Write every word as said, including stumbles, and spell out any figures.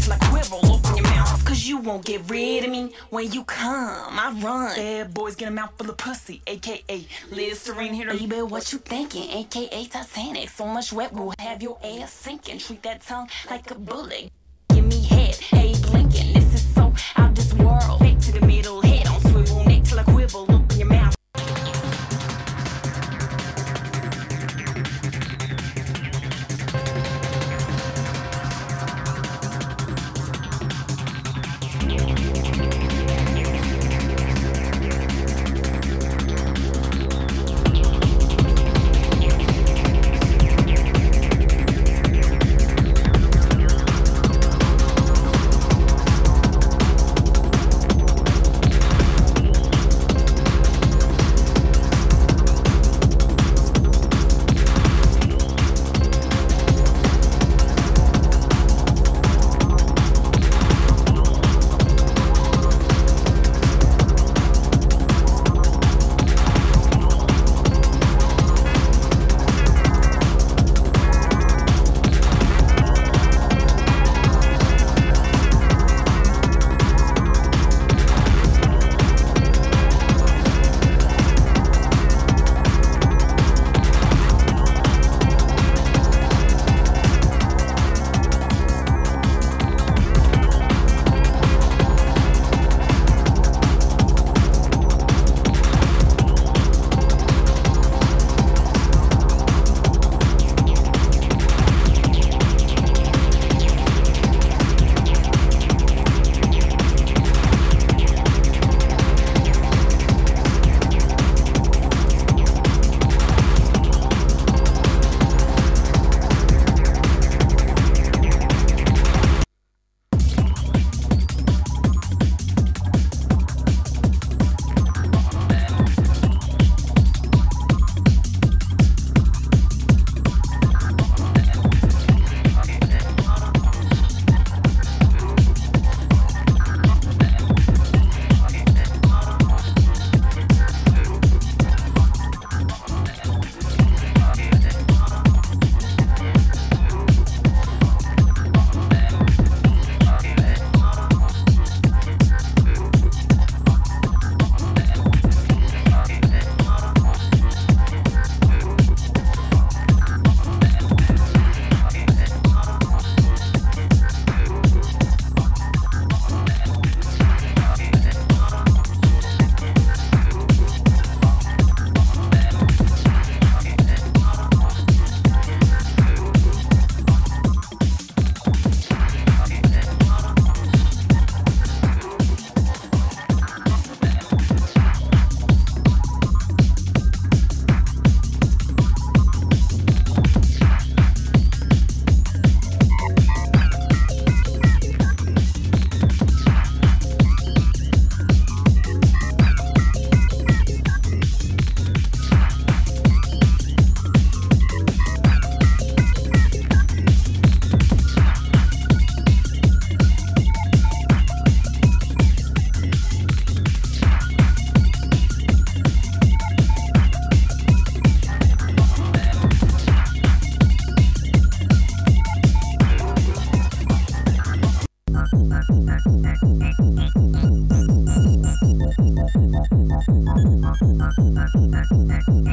till I quiver. Open your mouth, cause you won't get rid of me. When you come, I run. Bad boys get a mouthful of pussy, aka Listerine here. Baby, what you thinking? Aka Titanic. So much wet will have your ass sinking. Treat that tongue like a bullet. Give me head, hey blinking. This is so out this world. Back to the middle, head on swivel, neck till I quiver. Open your mouth. Thank you.